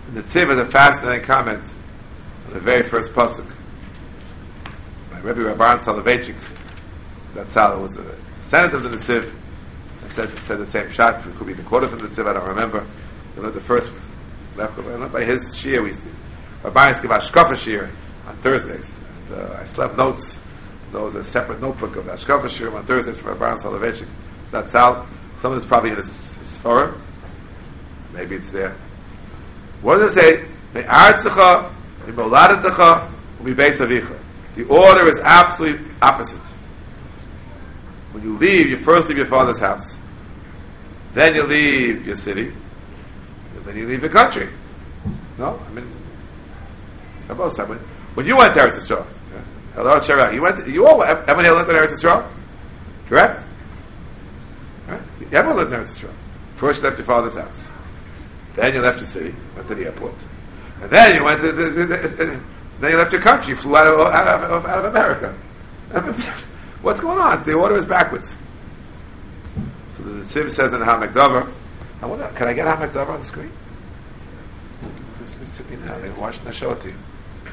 And the Tziv is a fascinating comment on the very first pasuk. My Rebbe Rabban Soloveitchik, that's how it was a descendant of the Tziv. I said the same shot. It could be the quote from the Tziv. I don't remember. We learned the first left by his shir. We used to Rabban used to give Ashkafa shir on Thursdays. And, I slept notes. There was a separate notebook of Ashkafa shir on Thursdays from Rabban Soloveitchik. So that's out. Some of it's probably in his Sforim. Maybe it's there. What does it say? Me'artzecha, me'moladetecha, u'mibeis avicha. The order is absolutely opposite. When you leave, you first leave your father's house. Then you leave your city. And then you leave your country. No? I mean, on both sides. When you went to Eretz Yisrael, you all, everyone here lived in Eretz Yisrael? Correct? Right? Everyone lived in Eretz Yisrael. First you left your father's house. Then you left your city, went to the airport. And then you went to then you left your country, you flew out of America. What's going on? The order is backwards. So the Tziv says in HaMekdavar, I wonder, can I get HaMekdavar on the screen? Just took me now. They're watching. I'll show it to you.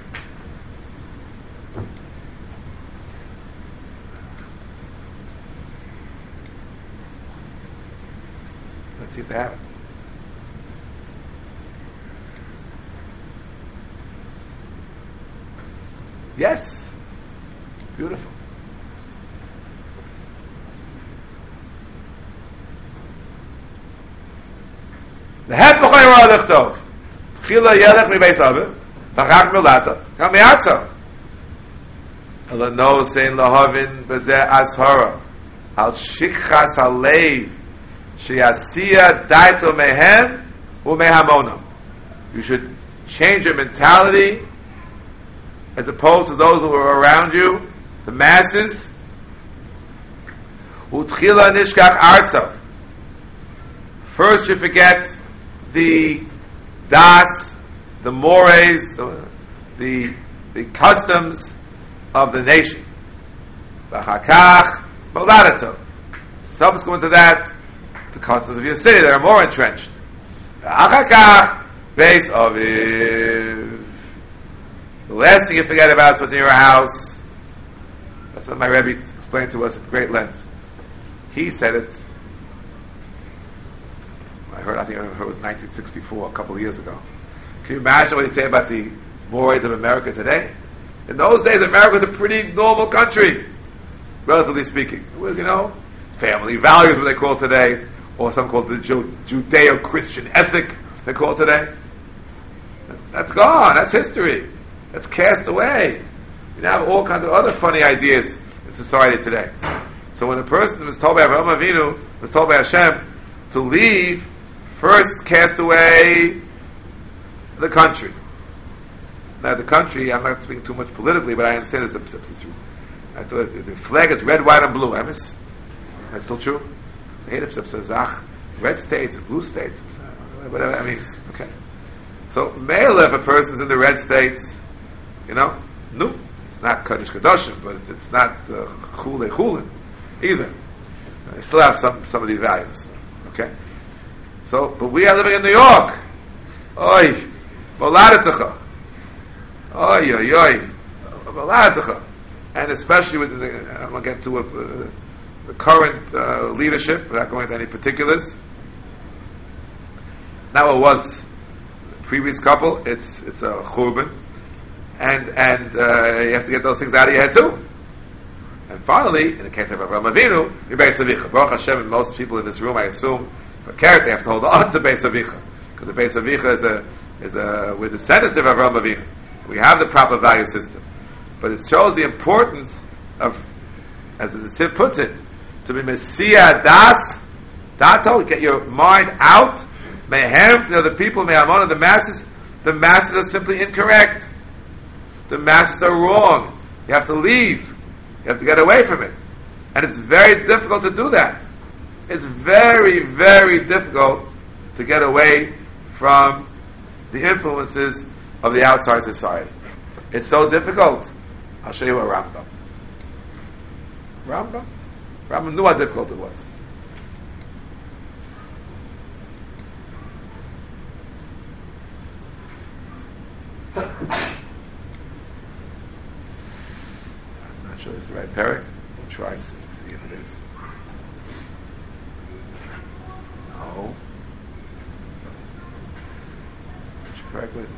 Let's see if they have it. Yes. Beautiful. The head b'choy ro'adech tov. Tchila yelech mi-beis aveh. V'chach milata. Kam mi'atza. Ela no sein lahavin b'zeh ashara. Al shikchas halev. Sheyasiya daito mehen u'mehamonam. You should change your mentality as opposed to those who are around you, the masses. Utchila nishkach arza. First you forget the das, the mores, the customs of the nation. V'chakach moladato. Subsequent to that, the customs of your city that are more entrenched. V'chakach beis aviv. The last thing you forget about is what's in your house. That's what my Rebbe explained to us at great length. He said it. I think it was 1964, a couple of years ago. Can you imagine what he'd say about the mores of America today? In those days, America was a pretty normal country, relatively speaking. It was, family values, what they call today, or some call it the Judeo-Christian ethic, they call it today. That's gone. That's history. That's cast away. You now have all kinds of other funny ideas in society today. So when a person was told by Avraham Avinu, was told by Hashem to leave, first cast away the country. Now the country, I'm not speaking too much politically, but I understand it's I thought the flag is red, white, and blue. That's still true? The hate says, red states and blue states. Whatever that means. Okay. So, male, if a person's in the red states, no, it's not Kaddish Kadoshim, but it's not Chule Chulin either. They still have some of these values. Okay? So, but we are living in New York. Oy, Moladetacha. Oy, oy, oy. Moladetacha. And especially with I'm going to get to the current leadership, without going into any particulars. Now it was the previous couple, it's a churban. And you have to get those things out of your head too. And finally, in the case of Avraham Avinu, your Beis Avicha. Baruch Hashem, and most people in this room, I assume, for character, they have to hold on to Beis Avicha. Because the Beis Avicha we're descendants of Avraham Avinu. We have the proper value system. But it shows the importance of, as the Tziv puts it, to be Messiah Das, Dato, get your mind out, Mehem, the people, Mehamon, the masses are simply incorrect. The masses are wrong. You have to leave. You have to get away from it. And it's very difficult to do that. It's very, very difficult to get away from the influences of the outside society. It's so difficult. I'll show you a Rambam. Rambam knew how difficult it was. not sure it's the right parak. We'll try to see if it is. No. Which parak was it?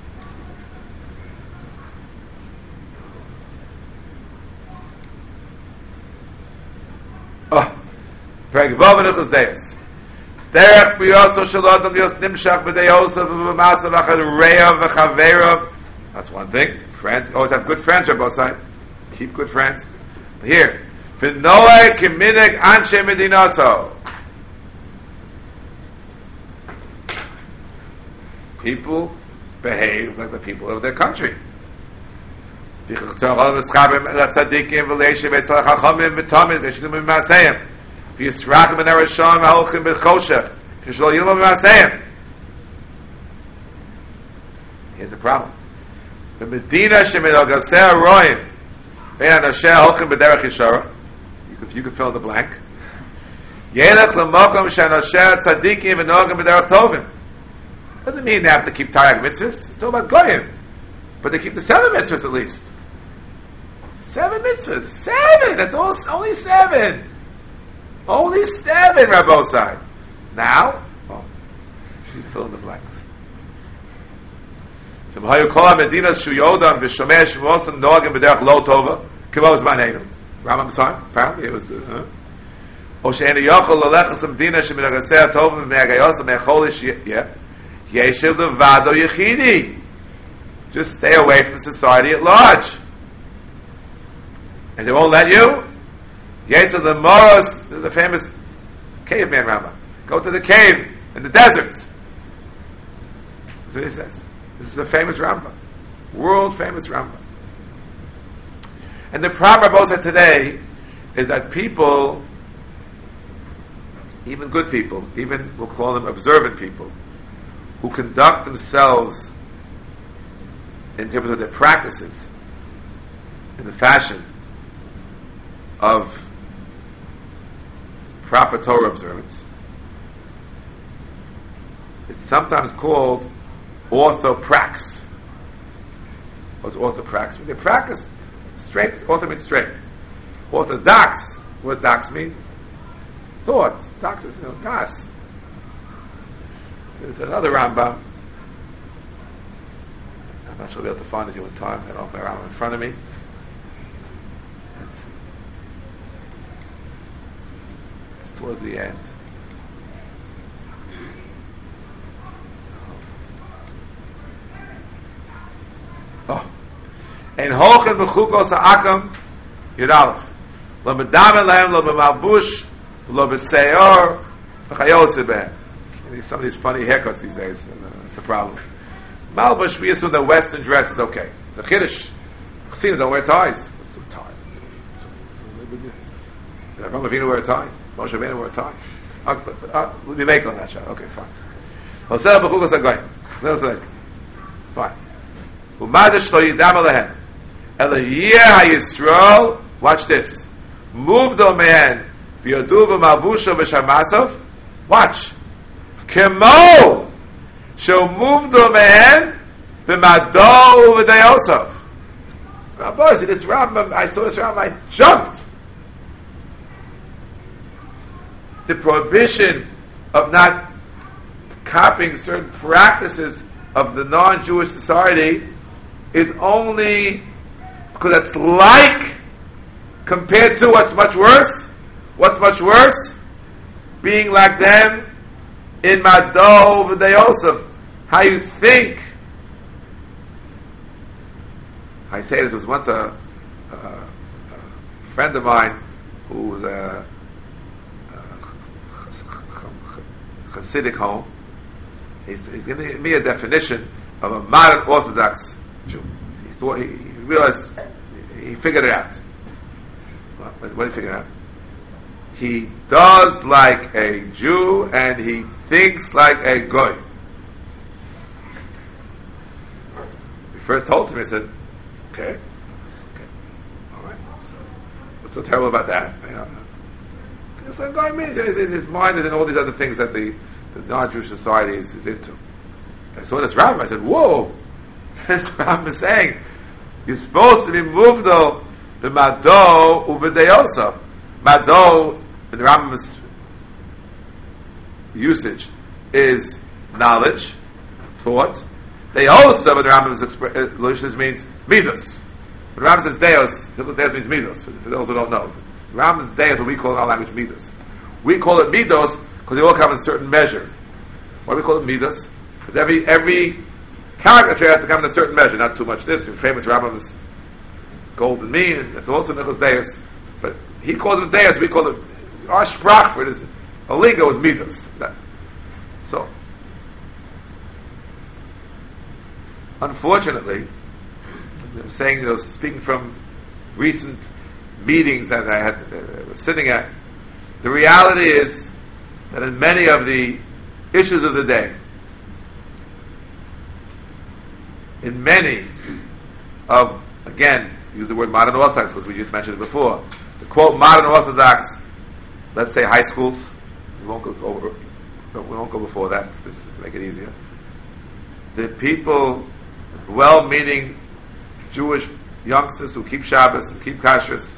Oh, parak Vav and Uchos Deis. Derech b'yosov shel adam yos nimshach b'dei Yosef v'b'masav achad reyav v'chaverav. That's one thing. Friends, always have good friends on both sides. Keep good friends. But here, v'noe k'minig anshe medinaso. People behave like the people of their country. If you struggle with Arasham, Halchim b'Choshech, Kishlo Yilom b'Masayim. Here's the problem. The Medina Shemid Al Gaseh Roim, Bein Anasheh Halchim b'Derech Yishara. You can fill in the blank. Yelech l'Mokom Shanasheh Tzadikim v'Nogim b'Derech Tovim. Doesn't mean they have to keep Taryag mitzvahs. It's talking about Goyim, but they keep the 7 mitzvahs at least. 7 mitzvahs. 7. That's all. Only 7. Only 7, Rabbosai. Now, you fill in the blanks. Rambam sorry, apparently it was the just stay away from society at large. And they won't let you. Yates of the Moros, there's a famous caveman Rambam. Go to the cave in the deserts. That's what he says. This is a famous Rambam. World famous Rambam. And the problem also today is that people, even good people, even we'll call them observant people, who conduct themselves in terms of their practices in the fashion of proper Torah observance. It's sometimes called orthoprax. What's orthoprax? They practice straight. Ortho means straight. Orthodox. What does dox mean? Thought. Dox is, das. There's another Rambam. I'm not sure I'll be able to find it in time. I don't have my Rambam in front of me. It's towards the end. Oh. En hochen b'chukos ha'akam yidalef. Lo medamen lehem, lo b'malbush, lo b'seyor, v'chayotze behem. Some of these funny haircuts these days. It's a problem. Malbush, we assume that Western dress is okay. It's a chiddush. Chassidim don't wear ties. Too tired. Did Avraham Avinu wear a tie? Moshe Rabbeinu wear a tie? We make on that shot. Okay, fine. Fine. Watch this. Move the man. Watch. Kemo shall move the man b'mado v'dayosov. Rabbi, see this Rambam, I saw this Rambam, I jumped. The prohibition of not copying certain practices of the non-Jewish society is only because it's like compared to what's much worse. What's much worse? Being like them in Mado v'dayosov. How you think. I say this was once a friend of mine who was a Hasidic home. He's giving me a definition of a modern Orthodox Jew. He realized, he figured it out. What did he figure out? He does like a Jew and he thinks like a Goy. He first told him, he said, okay, all right. So, what's so terrible about that? So Goy means his mind is in all these other things that the non-Jewish society is into. I saw this rabbi, I said, whoa, That's what I'm saying. You're supposed to be muvdal the mado uvedeyosa. Mado in the Rambam's usage is knowledge, thought. Deyosa in the Rambam's usage means midos. When Rambam says deos, deos means midos. For those who don't know, Rambam's deos, what we call in our language midos. We call it midos because they all come in a certain measure. Why do we call it midos? Because every character trait has to come in a certain measure, not too much this. The famous Rambam's golden mean, it's also Nicholas Deus. But he calls it Deus, we call it, our sprach for this, a lingo is midos. So, unfortunately, I'm saying, speaking from recent meetings that I was sitting at, the reality is that in many of the issues of the day, in many of, again, use the word modern Orthodox because we just mentioned it before, the quote modern Orthodox, let's say high schools, we won't go before that, just to make it easier. The people, well-meaning Jewish youngsters who keep Shabbos and keep Kashrus,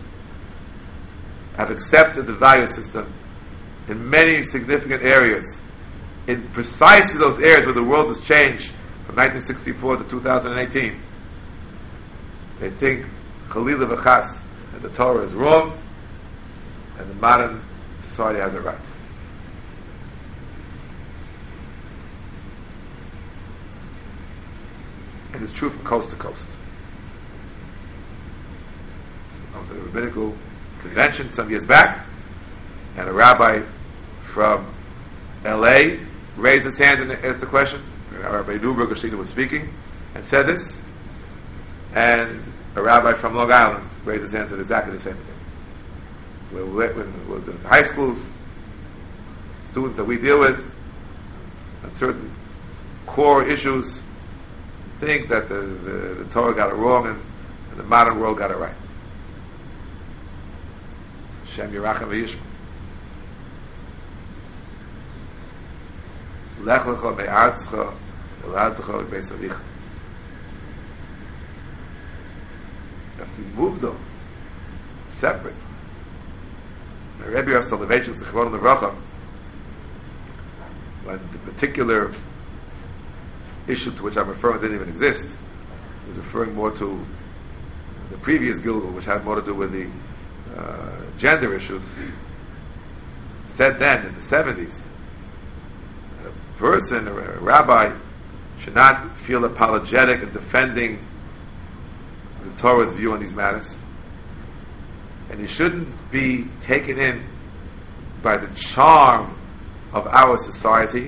have accepted the value system in many significant areas, in precisely those areas where the world has changed from 1964 to 2018. They think Chalila v'chas that the Torah is wrong and the modern society has it right. And it's true from coast to coast. I was at a rabbinical convention some years back, and a rabbi from LA raised his hand and asked a question. Rabbi Newberg was speaking and said this, and a rabbi from Long Island raised his hand and said exactly the same thing. When the high schools, students that we deal with, on certain core issues, think that the Torah got it wrong and the modern world got it right. Shem Yerachem v'Yishma. Lech lecha me'artzcha v'ladcha v'beis avicha. You have to move them separate. The Rebbe Rav Soloveitchik Zichron Levracha, when the particular issue to which I'm referring didn't even exist, he was referring more to the previous Gilgul, which had more to do with the gender issues, said then in the 70s, a person or a rabbi should not feel apologetic in defending the Torah's view on these matters, and he shouldn't be taken in by the charm of our society,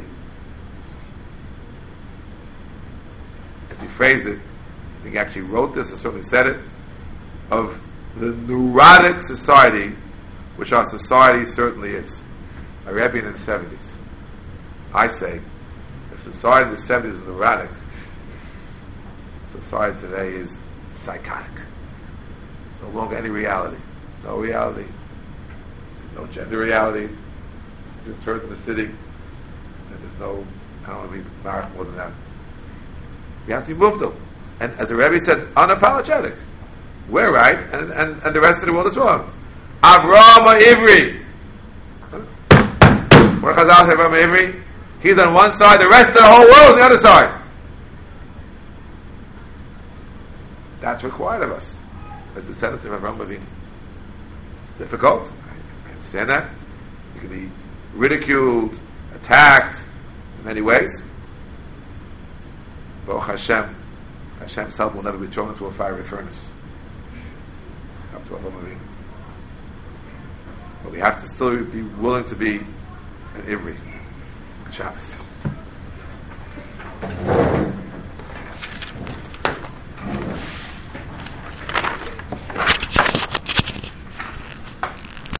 as he phrased it. I think he actually wrote this, or certainly said it, of the neurotic society, which our society certainly is. A Rebbe in the 70s. I say, if society in the 70s is neurotic, society today is psychotic. There's no longer any reality. No reality. No gender reality. Just heard in the city. And there's no, I don't want to be marked more than that. We have to be moved to. And as the Rebbe said, unapologetic. We're right, and the rest of the world is wrong. Avraham Ivri. What does Chazal say, Avraham Ivri? He's on one side, the rest of the whole world is on the other side. That's required of us as descendants of Avraham Avinu. It's difficult. I understand that. You can be ridiculed, attacked in many ways. Baruch Hashem, Hashem's help will never be thrown into a fiery furnace. It's up to Avraham Avinu. But we have to still be willing to be an Ivri. Shabbos.